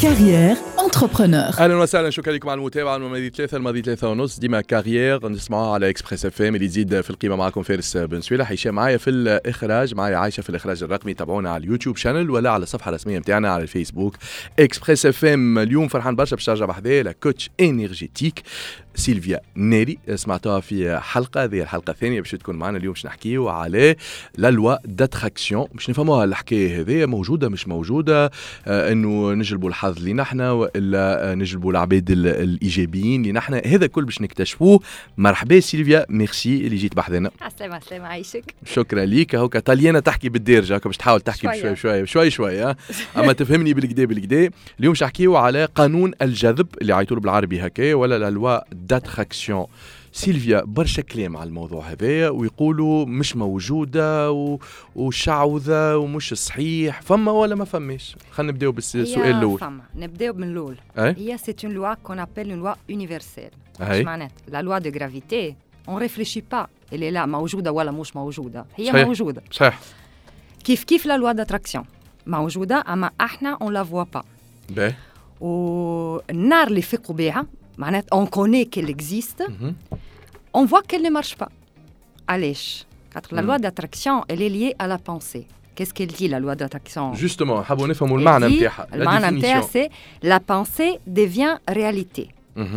كارير انتربرونور. اهلا وسهلا، شكرا لكم على المتابعه. الماضي 3:03 ديما كارير نسمعوها على اكسبريس اف ام اللي تزيد في القيمه. معكم فارس بن سويلة، هشام معايا في الاخراج، معايا عايشه في الاخراج الرقمي. تابعونا على اليوتيوب شانل ولا على الصفحه الرسميه نتاعنا على الفيسبوك اكسبريس اف ام. اليوم فرحان برشا باش نرجع بحذايا لا كوتش انرجيتيك سيلفيا ناري. سمعتوها في حلقه، هذه الحلقه الثانيه باش تكون معنا اليوم. باش نحكيو على لا لوا داتراكسيون، باش نفهموها الحكايه هذه موجوده مش موجوده، انه نجلبوا الحظ لينا احنا والا نجلبوا العباد الايجابيين لينا احنا. هذا كل باش نكتشفوه. مرحبا سيلفيا، ميرسي اللي جيت بحذنا. السلامة عايشك. شكرا ليك. هوكا طاليانا تحكي بالدارجه، هوكا باش تحاول تحكي شوي اما تفهمني بالكدا. اليوم باش نحكيو على قانون الجذب اللي عيطوا له بالعربي هكا، ولا لا لوا داتراكسيون. سيلفيا برشا كلام على الموضوع هذا ويقولوا مش موجودة وشعوذة ومش صحيح. فما ولا ما فماش؟ خلينا نبداو بالسؤال الأول. نبداو من الأول. هي c'est une loi qu'on appelle une loi universelle. ايش معناتها؟ la loi de gravité on réfléchit pas اللي لا موجودة ولا مش موجودة، هي صحيح. موجودة صحيح. كيف la loi d'attraction موجودة أما احنا on la voit pas. باهي. والنار اللي في قبيعة معناتها on connaît qu'elle existe, on voit qu'elle ne marche pas. علاش؟ la loi d'attraction elle est liée à la pensée. Qu'est-ce qu'elle dit la loi d'attraction? Justement, حابوا نفهموا المعنى نتاعها. المعنى نتاعها c'est la pensée devient réalité.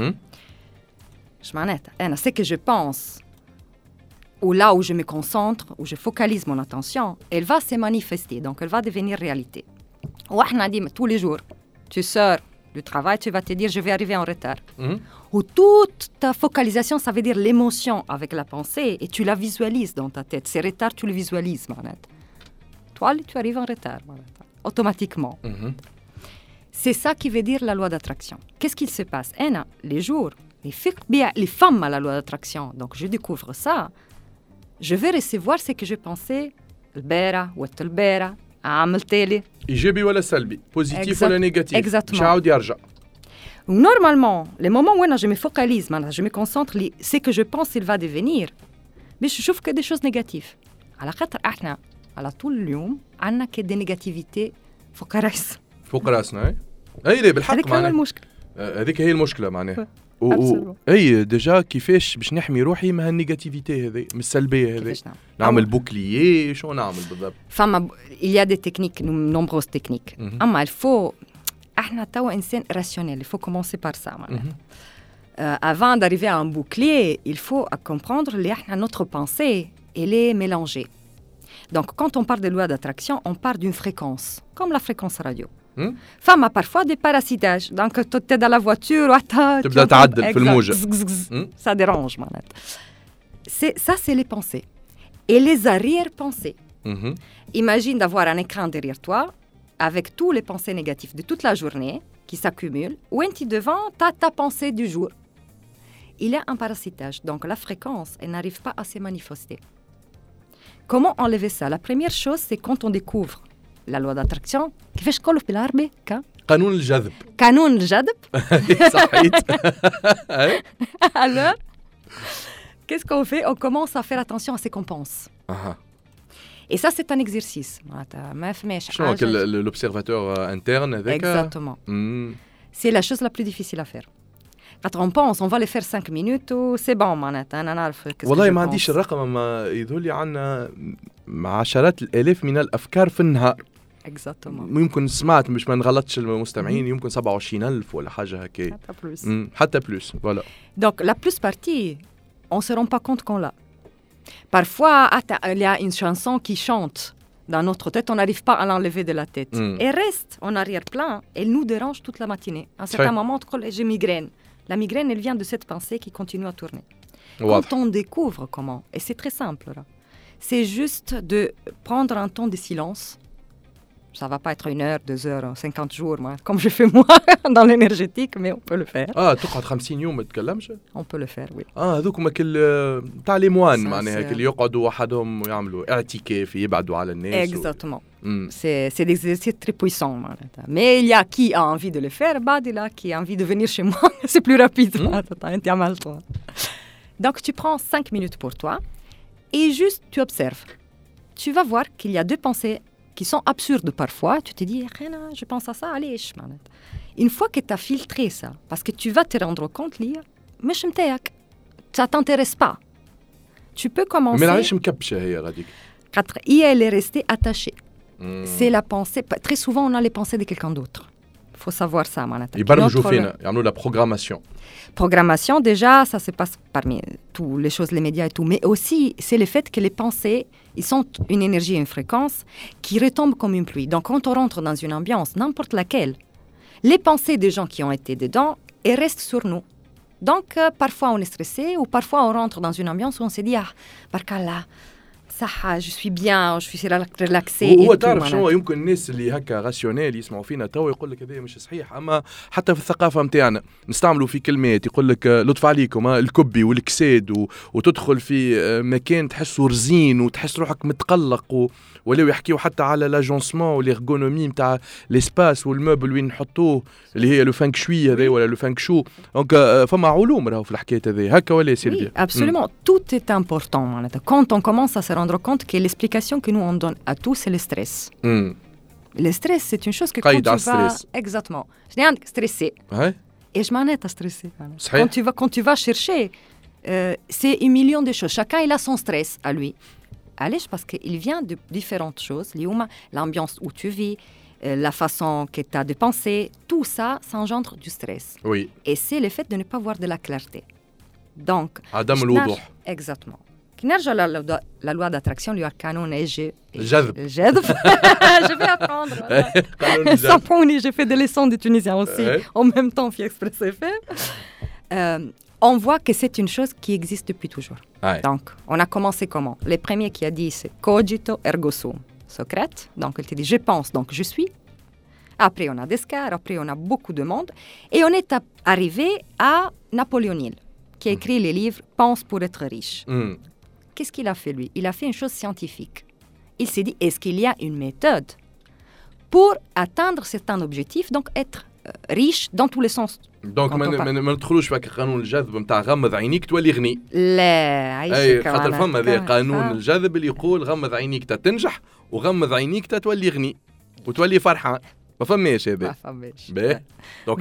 اش معناتها؟ أنا ce que je pense ou là où je me concentre, où je focalise mon attention, elle va se manifester, donc elle va devenir réalité. وإحنا ديما tous les jours, tu sors du travail, tu vas te dire je vais arriver en retard. Où toute ta focalisation, ça veut dire l'émotion avec la pensée et tu la visualises dans ta tête. Ces retards, tu le visualises. Toi, tu arrives en retard, automatiquement. C'est ça qui veut dire la loi d'attraction. Qu'est-ce qu'il se passe? Les jours, les femmes à la loi d'attraction, donc je découvre ça, je vais recevoir ce que je pensais, البارح والبارح عملت لي إيجابي ولا سلبي، بوزيتيف ولا نيجاتيف، مش عاود يرجع. Normalement, les moments où je me focalise, je me concentre, ce que je pense il va devenir, mais je trouve que des choses négatives. على خاطر احنا على طول اليوم عندنا كده نيجاتيفيتي فوق راسنا. اي بالحق هذيك هي المشكله. هذيك هي المشكله معناها. اي ديجا كيفاش باش نحمي روحي من هالنيجاتيفيتي هذه، من السلبيه هذه؟ نعمل بوكلييه، شو نعمل بالضبط؟ فما il y a des techniques, nombreuses techniques. اما il faut احنا توا انسان rationnel, il faut commencer par ça. Avant d'arriver à un bouclier, il faut comprendre que notre pensée elle est mélangée. Donc quand on parle de loi d'attraction, on part d'une fréquence, comme la fréquence radio. فما parfois des parasitages. Donc tu es dans la voiture, تبدا تعدل في الموجة. Ça dérange معناتها. Ça c'est les pensées. Et les arrière-pensées. Imagine d'avoir un écran derrière toi avec tous les pensées négatives de toute la journée qui s'accumulent. Ou tu devant, tu as ta pensée du jour. Il y a un parasitage. Donc la fréquence, elle n'arrive pas à se manifester. Comment enlever ça? La première chose, c'est quand on découvre la loi d'attraction. كيفاش نقولوا بالعربي؟ قانون الجذب. قانون الجذب. صحيت. Alors, qu'est-ce qu'on fait? On commence à faire attention à ce qu'on pense. Et ça, c'est un exercice. شنو l'observateur interne avec? Exactement. C'est la chose la plus difficile à faire. Quand on pense, on va les faire 5 minutes ou c'est bon معناتها أنا نعرف. والله ما عنديش الرقم، ما يذولي عنا عشرات الآلاف من الأفكار في النهار. Exactement. يمكن سمعت مش ما نغلطش المستمعين، يمكن 27,000 ولا حاجة هكا. حتى بلوس. Voilà. Donc la plus partie, on se rend pas compte qu'on l'a. Parfois, il y a une chanson qui chante dans notre tête, on n'arrive pas à l'enlever de la tête. Elle reste en arrière-plan, elle nous dérange toute la matinée. À un certain moment, j'ai migraine. La migraine, elle vient de cette pensée qui continue à tourner. Quand on découvre comment, et c'est très simple là, c'est juste de prendre un temps de silence. Ça ne va pas être 1 heure, 2 heures, 50 jours, comme je fais moi dans l'énergétique, mais on peut le faire. تقعد 50 يوم ما تتكلمش؟ On peut le faire, oui. هذوك ما كل تاع لي موان معناها اللي يقعدوا وحدهم ويعملوا اعتكاف يبعدوا على الناس. Exactement. C'est des exercices très puissants. Mais il y a qui a envie de le faire, il y a qui a envie de venir chez moi. C'est plus rapide. Donc tu prends 5 minutes pour toi et juste tu observes. Tu vas voir qu'il y a 2 pensées qui sont absurdes parfois. Tu te dis, je pense à ça, allez. Une fois que tu as filtré ça, parce que tu vas te rendre compte, Lia, مش متاعك. Ça t'intéresse pas. Tu peux commencer... Mais علاش مكبشة هي غاديك؟ Elle est restée attachée. C'est la pensée. Très souvent, on a les pensées de quelqu'un d'autre. Il faut savoir ça, معناتها. يبرمجوا فينا، يعملوا la programmation. Programmation, déjà, ça se passe parmi toutes les choses, les médias et tout. Mais aussi, c'est le fait que les pensées, ils sont une énergie et une fréquence qui retombe comme une pluie. Donc, quand on rentre dans une ambiance, n'importe laquelle, les pensées des gens qui ont été dedans, elles restent sur nous. Donc, parfois, on est stressé ou parfois, on rentre dans une ambiance où on se dit « Ah, barkallah, صح je suis bien, je suis relaxé. هو تعرف شنو يمكن الناس اللي هكا راسيونيل يسمعوا فينا تو يقول لك هذا مش صحيح، اما حتى في الثقافه نتاعنا نستعملوا في كلمات يقول لك لطف عليكم الكبي والكساد وتدخل في مكان تحسه رزين وتحس روحك متقلق ولاو يحكيوا حتى على لاجونسمون والارغونومي نتاع ليسباس والموبل وين نحطوه اللي هي لو فانك شوي هذا ولا لو فانك شو. دونك فما علوم راهو في الحكايه هذه هكا ولا سيلفيا؟ Absolument, tout est important. Quand on commence à se rendre compte que l'explication que nous on donne à tout, c'est le stress. Le stress, c'est une chose que quand tu vas... Exactement. Je dis stressé. Ouais. Et je m'en ai à stresser. Quand tu vas chercher, c'est 1 million de choses. Chacun, il a son stress à lui. Allez, parce qu'il vient de différentes choses. L'ambiance où tu vis, la façon que tu as de penser, tout ça engendre du stress. Oui. Et c'est le fait de ne pas voir de la clarté. Donc... عدم الوضوح. Exactement. كنرجع للوا d'attraction اللي هو قانون الجذب. Je vais apprendre. Sapouni, j'ai fait des leçons de tunisien aussi, en même temps في Express FM. On voit que c'est une chose qui existe depuis toujours. Donc, on a commencé comment? Les premiers qui a dit c'est cogito ergo sum. Socrate, donc il te dit je pense, donc je suis. Après, on a Descartes, après, on a beaucoup de monde. Et on est arrivé à Napoléon Hill, qui a écrit les livres Pense pour être riche. Qu'est-ce qu'il a fait, lui? Il a fait une chose scientifique. Il s'est dit, est-ce qu'il y a une méthode pour atteindre certains objectifs, donc être riche dans tous les sens? Donc, ما ندخلوش في قانون الجذب نتاع غمض عينيك تولي غني. لا عايشك. خاطر فما هذا قانون الجذب اللي يقول غمض عينيك تنجح وغمض عينيك تولي غني وتولي فرحان. ما فماش هذا. باهي. دونك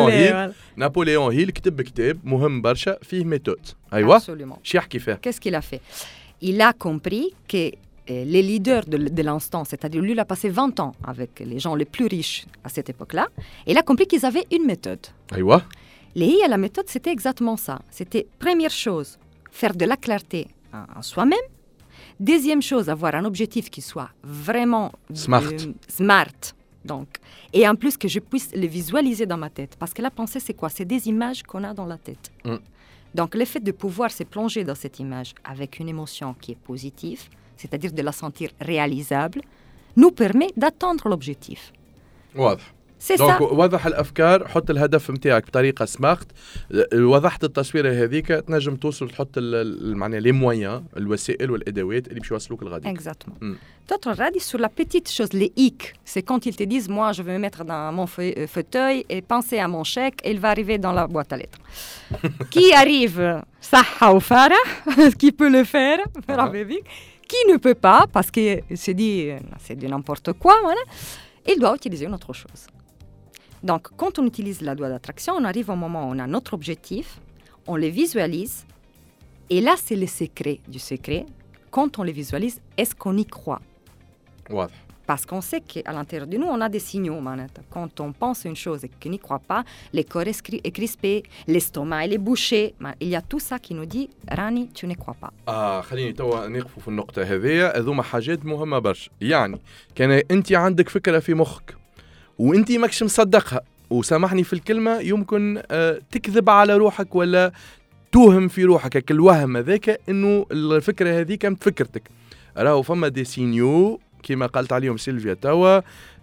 نابليون هيل كتب كتاب مهم برشا فيه ميثود. ايوه. شو يحكي فيه؟ Qu'est-ce qu'il a fait? Il a compris que les leaders de l'instant, c'est-à-dire lui, il a passé 20 ans avec les gens les plus riches à cette époque-là, et il a compris qu'ils avaient une méthode. ايوه. La méthode, c'était exactement ça. C'était première chose, faire de la clarté en soi-même. Deuxième chose, avoir un objectif qui soit vraiment smart. Donc, et en plus que je puisse les visualiser dans ma tête. Parce que la pensée, c'est quoi? C'est des images qu'on a dans la tête. Donc, le fait de pouvoir se plonger dans cette image avec une émotion qui est positive, c'est-à-dire de la sentir réalisable, nous permet d'atteindre l'objectif. واضح. C'est ça. Donc, وضح الأفكار، حط الهدف متاعك بطريقة سمارت، وضحت التصويرة هذيك تنجم توصل تحط معناها les moyens، الوسائل والأدوات اللي باش يوصلوك لغادي. Exactement. D'autres radis sur la petite chose, les hic, c'est quand ils te disent, moi je vais me mettre dans mon fauteuil et penser à mon chèque et il va arriver dans la boîte à lettres. Qui arrive, Saha ou Farah, qui peut le faire, qui ne peut pas, parce qu'il se dit, c'est de n'importe quoi, voilà, il doit utiliser une autre chose. Donc, quand on utilise la loi d'attraction, on arrive au moment où on a notre objectif, on les visualise, et là, c'est le secret du secret. Quand on les visualise, est-ce qu'on y croit? واضح. Parce qu'on sait qu'à l'intérieur de nous, on a des signaux. Quand on pense une chose et qu'on n'y croit pas, le corps est crispé, l'estomac il est bouché. Il y a tout ça qui nous dit, Rani, tu ne crois pas. خليني توا نقفوا في النقطة هذه. هذوما حاجات مهمة برشا. يعني كان أنت عندك فكرة في مخك وأنت ماكش مصدقها، وسامحني في الكلمة، يمكن تكذب على روحك ولا توهم في روحك الوهم هذاك إنه الفكرة هذه كانت فكرتك. راهو فما دي سينيو كما قالت عليهم سيلفيا توا،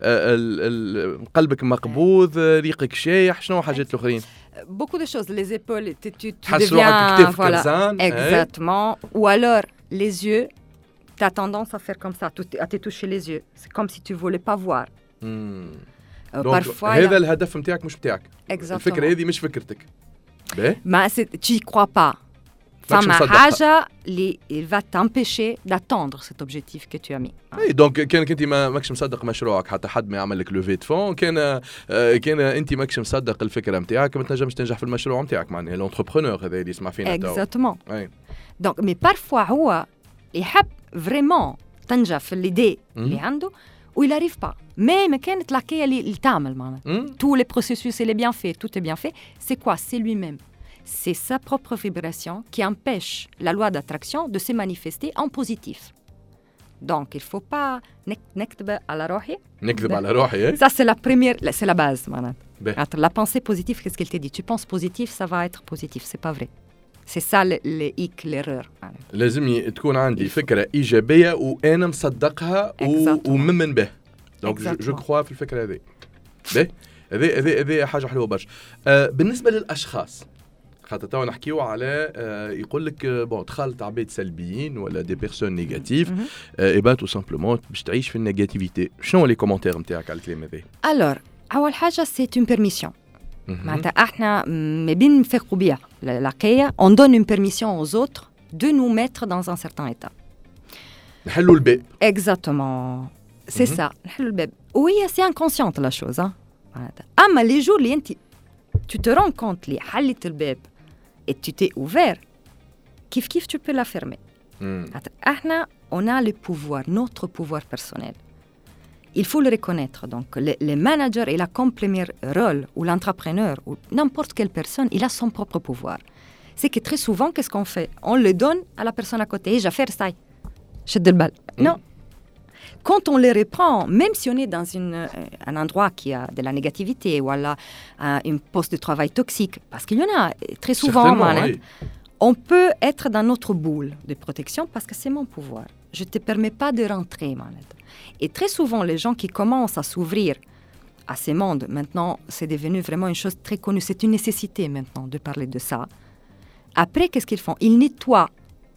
قلبك مقبوض، ريقك شايح، شنو حاجات الأخرين؟ Beaucoup de choses, les épaules, tu deviens... Voilà, exactement. Ou alors, les yeux, tu as tendance à faire comme ça, à te toucher les yeux. C'est comme si tu ne voulais pas voir. Parfois, هذا الهدف متاعك مش متاعك. Exactement. الفكرة هذه مش فكرتك. Mais tu n'y crois pas. فما حاجة اللي il va t'empêcher d'attendre cet objectif que tu as mis. اي دونك كانك انت ماكش مصدق مشروعك حتى حد ما يعمل لك لوفي فون كان انت ماكش مصدق الفكره نتاعك ما تنجمش تنجح في المشروع نتاعك معناها لونتربرونور هذا اللي يسمع فينا تو. Exactement. Donc mais parfois هو يحب vraiment تنجح في l'idée اللي عنده ou il arrive pas. Mais كانت الحكايه اللي تعمل معناها. Tous les processus il est bien fait, tout est bien fait. C'est quoi? C'est lui-même. C'est sa propre vibration qui empêche la loi d'attraction de se manifester en positif. Donc, il ne faut pas نكذب على روحي. نكذب على روحي. Ça, c'est la première, c'est la base. La pensée positive, qu'est-ce qu'elle te dit? Tu penses positif, ça va être positif. C'est pas vrai. C'est ça le hic, l'erreur. لازم تكون عندي فكرة إيجابية وأنا مصدقها ومؤمن به. Donc, je crois في الفكرة هذه. هذه حاجة حلوة برشا. بالنسبة للأشخاص. خاطر توا نحكيو على يقول لك بون دخلت عباد سلبيين ولا دي بيرسون نيجاتيف اي تو سامبلومون باش تعيش في النيجاتيفيتي. شنو لي كومونتير نتاعك على الكلام هذا؟ الور اول حاجه سي اون بيرميسيون معناتها احنا ما بين نفرقوا بها الحكايه اون دون اون بيرميسيون اوز اوتر دو نو ميتر دون ان سيرتان ايتا نحلوا الباب اكزاكتومون سي سا نحلوا الباب وهي سي انكونسيونت لا شوز اما لي جور اللي انت tu te rends compte اللي حلت الباب et tu t'es ouvert, kif tu peux la fermer. Ahna, on a le pouvoir, notre pouvoir personnel. Il faut le reconnaître. Donc, le manager, il a comme premier rôle, ou l'entrepreneur, ou n'importe quelle personne, il a son propre pouvoir. C'est que très souvent, qu'est-ce qu'on fait? On le donne à la personne à côté. J'ai fait ça. Je te le balle. Non. Quand on les reprend, même si on est dans un endroit qui a de la négativité ou une poste de travail toxique, parce qu'il y en a très souvent, oui. On peut être dans notre boule de protection parce que c'est mon pouvoir. Je ne te permets pas de rentrer, manette. Et très souvent, les gens qui commencent à s'ouvrir à ces mondes, maintenant, c'est devenu vraiment une chose très connue. C'est une nécessité maintenant de parler de ça. Après, qu'est-ce qu'ils font? Ils nettoient.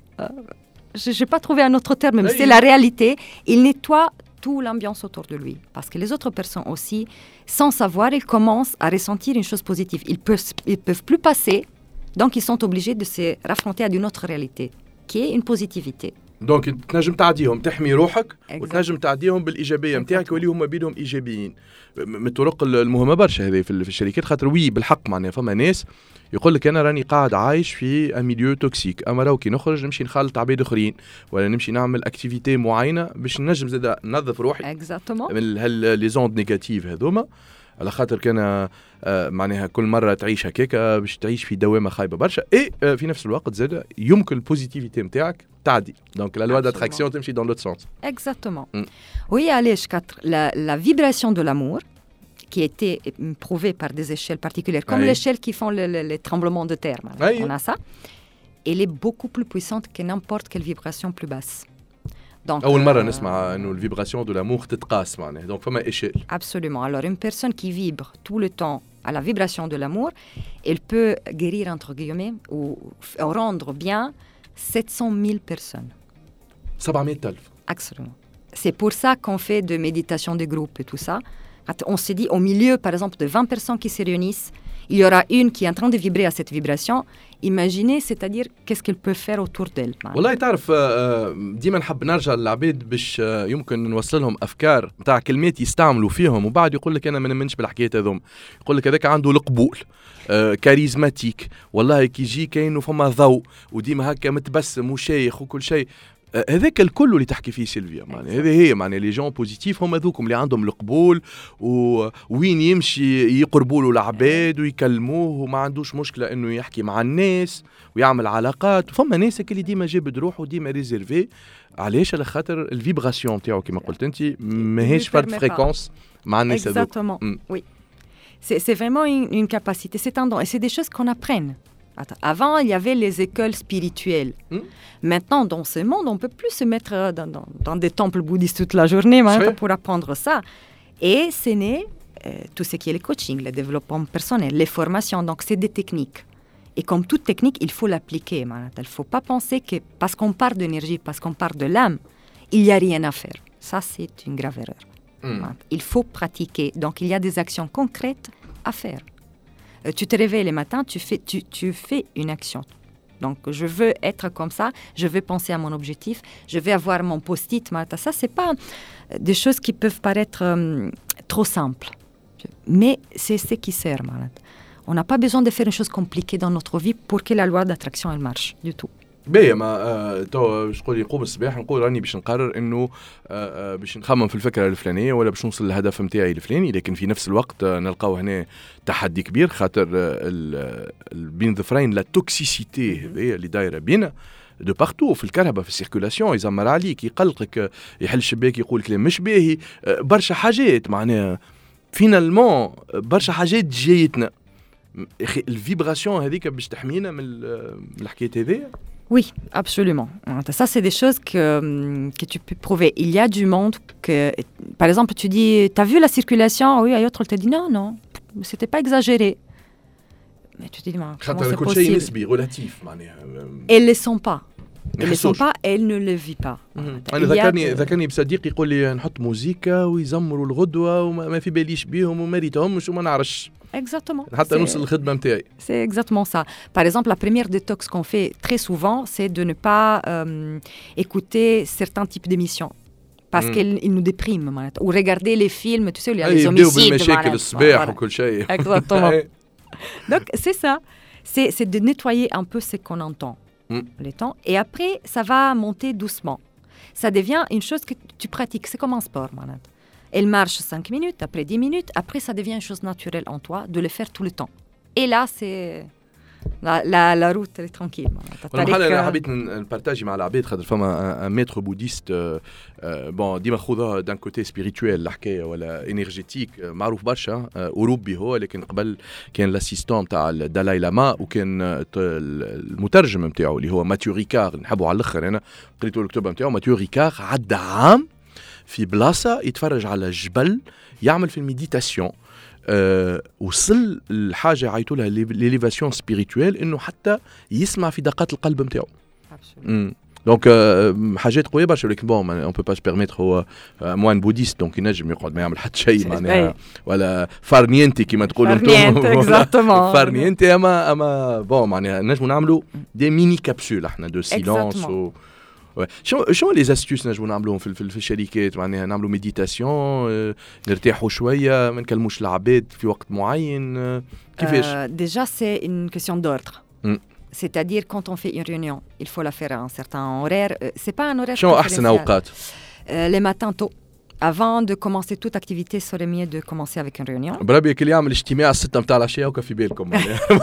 Je n'ai pas trouvé un autre terme, mais c'est la réalité. Il nettoie toute l'ambiance autour de lui. Parce que les autres personnes aussi, sans savoir, ils commencent à ressentir une chose positive. Ils peuvent plus passer, donc ils sont obligés de se raffronter à une autre réalité, qui est une positivité. دونك تنجم تعديهم تحمي روحك وتنجم تعديهم بالايجابيه نتاعك واللي هما بينهم ايجابيين من الطرق المهمه برشا هذه في الشركات خاطر بالحق معناها فما ناس يقول لك انا راني قاعد عايش في اميليو توكسيك اما راو كي نخرج نمشي نخلط عباد اخرين ولا نمشي نعمل اكتيفيتي معينه باش نجم زاد ننظف روحي من لي زوند نيجاتيف هذوما على خاطر كان معناها كل مرة تعيش هكاك باش تعيش في دوامة خايبة برشا اي في نفس الوقت زاد يمكن البوزيتيفيتي نتاعك تعدي دونك لا لوا داتراكسيون تمشي دون لوت سونس اكزاكتومون وهي علاش la vibration de l'amour qui a été prouvée par des échelles particulières comme l'échelle qui font les tremblements de terre on a ça elle est beaucoup plus puissante que n'importe quelle vibration plus basse. Donc, أول مرة نسمع إنه الفيبراسيون دو لامور تتقاس معناه donc فما échelle. Absolument. Alors une personne qui vibre tout le temps à la vibration de l'amour, elle peut guérir entre guillemets ou rendre bien 700 000 personnes. 700,000. Absolument. C'est pour ça qu'on fait de méditation de groupe et tout ça. On se dit au milieu par exemple de 20 personnes qui se réunissent, il y aura une qui est en train de vibrer à cette vibration. Imaginez, c'est-à-dire qu'est-ce qu'elle peut faire autour d'elle. والله تعرف ديما نحب نرجع للعباد باش يمكن نوصل لهم افكار نتاع كلمات يستعملوا فيهم وبعد يقول لك انا ما نمنش بالحكايات هذوم يقول لك هذاك عنده القبول كاريزماتيك والله كي يجي كاينه فما ضوء وديما هكا متبسم وشيخ وكل شيء هذاك الكل اللي تحكي فيه سيلفيا معناها هذه هي معناها لي جون بوزيتيف هم هذوكم اللي عندهم القبول وين يمشي يقربوا له العباد ويكلموه وما عندوش مشكله انه يحكي مع الناس ويعمل علاقات فما ناس اللي ديما جابد روحه وديما ريزيرفي علاش على خاطر الفيبراسيون نتاعو كما قلت انت ماهيش فرد فريكونس مع الناس هذوك. Exactement. Oui. C'est vraiment une capacité, c'est tendance et c'est des choses qu'on apprenne. Avant, il y avait les écoles spirituelles. Maintenant, dans ce monde, on ne peut plus se mettre dans des temples bouddhistes toute la journée pour apprendre ça. Et c'est né tout ce qui est le coaching, le développement personnel, les formations. Donc, c'est des techniques. Et comme toute technique, il faut l'appliquer. Il ne faut pas penser que parce qu'on parle d'énergie, parce qu'on parle de l'âme, il n'y a rien à faire. Ça, c'est une grave erreur. Il faut pratiquer. Donc, il y a des actions concrètes à faire. Tu te réveilles le matin, tu fais une action. Donc, je veux être comme ça, je veux penser à mon objectif, je vais avoir mon post-it. Ça, ce n'est pas des choses qui peuvent paraître trop simples. Mais c'est ce qui sert. On n'a pas besoin de faire une chose compliquée dans notre vie pour que la loi d'attraction, elle marche, du tout. باهي ما تو شقول يقوم الصباح نقول راني باش نقرر انه باش نخمم في الفكره الفلانيه ولا باش نوصل للهدف نتاعي الفلاني لكن في نفس الوقت نلقاو هنا تحدي كبير خاطر بين ظفرين لا توكسيسيتي هذه اللي دايره بينا دو بارتو في الكهرباء في السيركولاسيون يزمر عليك يقلقك يحل الشباك يقول كلام مش باهي برشا حاجات معناها فينالمون برشا حاجات جايتنا الفيبراسيون هذيك باش تحمينا من الحكايه هذه. Oui, absolument. Ça, c'est des choses que tu peux prouver. Il y a du monde que, par exemple, tu dis, t'as vu la circulation? Oui, et l'autre, elle te dit non, c'était pas exagéré. Mais tu te dis, comment c'est possible? Elles ne le sont pas. Elles ne le sont pas, elles ne le vivent pas. أنا ذكرني بصديق يقول لي نحط موسيقى ويزمروا الغدوة وما في باليش بيهم وما ريتهمش وما نعرفش. Exactement. حتى نوصل الخدمة متاعي. C'est exactement ça. Par exemple, la première détox qu'on fait très souvent, c'est de ne pas écouter certains types d'émissions. Parce qu'ils nous dépriment. Ou regarder les films, tu sais, il y a les homicides. Exactement. Donc, c'est ça. C'est de nettoyer un peu ce qu'on entend. Les temps. Et après, ça va monter doucement. Ça devient une chose que tu pratiques. C'est comme un sport, malade. Elle marche 5 minutes, après 10 minutes. Après, ça devient une chose naturelle en toi de le faire tout le temps. Et là, c'est... La route est tranquille. أنا حبيت نبارتاجي مع العباد خاطر فما ان ميتر بوديست بون ديما خذوها دان كوتي سبيريتويل الحكايه ولا انرجيتيك معروف برشا اوروبي هو لكن قبل كان الاسيستون تاع الدالاي لاما وكان المترجم نتاعو اللي هو ماتيو ريكار نحبه على الاخر انا قريت الكتب نتاعو ماتيو ريكار عدى عام في بلاصه يتفرج على الجبل يعمل في الميديتاسيون وصل الحاجه عيطوا لها ليليفاسيون سبيريتويل انه حتى يسمع في دقات القلب نتاعو دونك حاجات قويه برشا ولكن بون اون بو با بيرميتر هو موان بوديست دونك ينجم يقعد ما يعمل حتى شيء معناها ولا فارنينتي كما تقولوا انتم فارنينتي اما بون معناها نجموا نعملوا دي ميني كابسول احنا دو سيلونس شو لي زاستيوس نجموا نعملوهم في الشركات معناها نعملوا ميديتاسيون نرتاحوا شويه ما نكلموش العباد في وقت معين كيفاش déjà c'est une question d'ordre. C'est-à-dire quand on fait une réunion il faut la faire à un certain horaire c'est pas un horaire شو احسن اوقات les matins tôt. Avant de commencer toute activité, ça serait mieux de commencer avec une réunion. بربي اللي يعمل اجتماع 6 متاع العشيه وكا في بالكم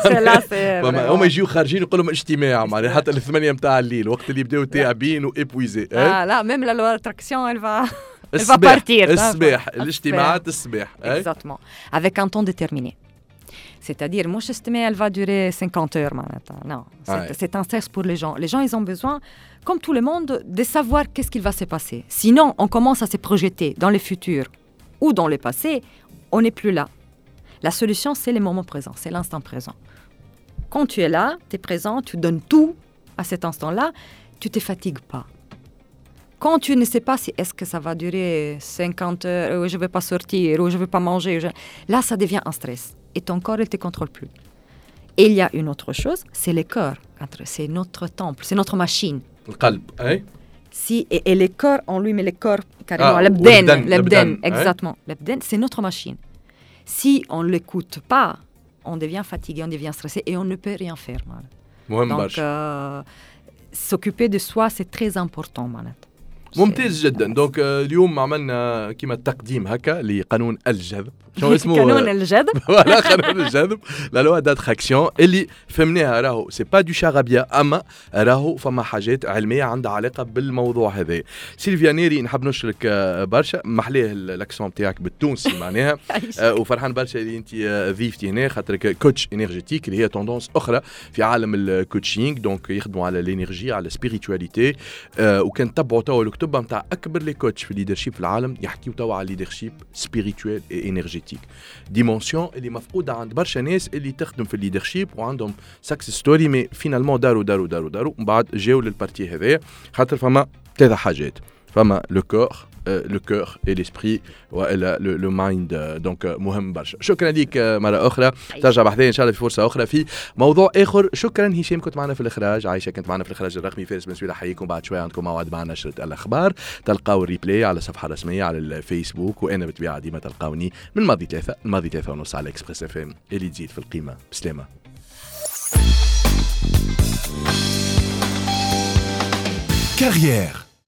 هما يجيو خارجين يقول لهم اجتماع معناها حتى 8 متاع الليل وقت اللي يبداو تعبين وايبويزي لا même la loi d'attraction elle va partir الصباح الاجتماعات الصباح exactement avec un temps déterminé. C'est-à-dire, moi, je estimais elle va durer 50 heures. Non, c'est un stress pour les gens. Les gens, ils ont besoin, comme tout le monde, de savoir qu'est-ce qu'il va se passer. Sinon, on commence à se projeter dans le futur ou dans le passé, on n'est plus là. La solution, c'est le moment présent, c'est l'instant présent. Quand tu es là, tu es présent, tu donnes tout à cet instant-là, tu ne te fatigues pas. Quand tu ne sais pas si est-ce que ça va durer 50 heures, ou je ne vais pas sortir, ou je ne vais pas manger, là, ça devient un stress. Et ton corps, il ne te contrôle plus. Et il y a une autre chose, c'est le corps. C'est notre temple, c'est notre machine. Le qalb, hein? Et le corps en lui, mais le corps, carrément, l'abden, exactement. L'abden, c'est notre machine. Si on ne l'écoute pas, on devient fatigué, on devient stressé et on ne peut rien faire. Donc, s'occuper de soi, c'est très important. ممتاز جدا دونك اليوم عملنا كيما التقديم هكا لقانون الجذب شنو اسمه قانون الجذب ولا قانون الجذب لا لوا داتراكسيون اللي فهمناها راهو سي با دو شارابيا اما راهو فما حاجات علميه عندها علاقه بالموضوع هذا سيلفيا نيري نحب نشكرك برشا محليه الاكسون تاعك بالتونسي معناها وفرحان برشا اللي انت ضيفتي هنا خاطرك كوتش انرجيتيك اللي هي توندونس اخرى في عالم الكوتشينغ دونك يخدموا على الانرجي على السبيريتواليتي وكان تبعوا توا الكتب نتاع اكبر لي كوتش في الليدرشيب في العالم يحكيوا توا على الليدرشيب سبيريتوال اي انرجيتيك ديمونسيون اللي مفقوده عند برشا ناس اللي تخدم في الليدرشيب وعندهم سكسس ستوري مي فينالمون داروا من بعد جاوا للبارتي هذايا خاطر فما 3 حاجات فما le cœur et l'esprit والا le mind. دونك مهم برشا. شكرا ليك مرة أخرى. ترجع بحثين إن شاء الله في فرصة أخرى في موضوع آخر. شكرا هشام كنت معنا في الإخراج، عايشة كنت معنا في الإخراج الرقمي، فارس بن سويلة حييكم. بعد شوية عندكم موعد مع نشرة الأخبار، تلقاو الريبلاي على الصفحة الرسمية على الفيسبوك، وأنا بالطبيعة ديما تلقاوني من الماضي 3:30 على إكسبريس اف ام اللي تزيد في القيمة. بسلامة. Carrière.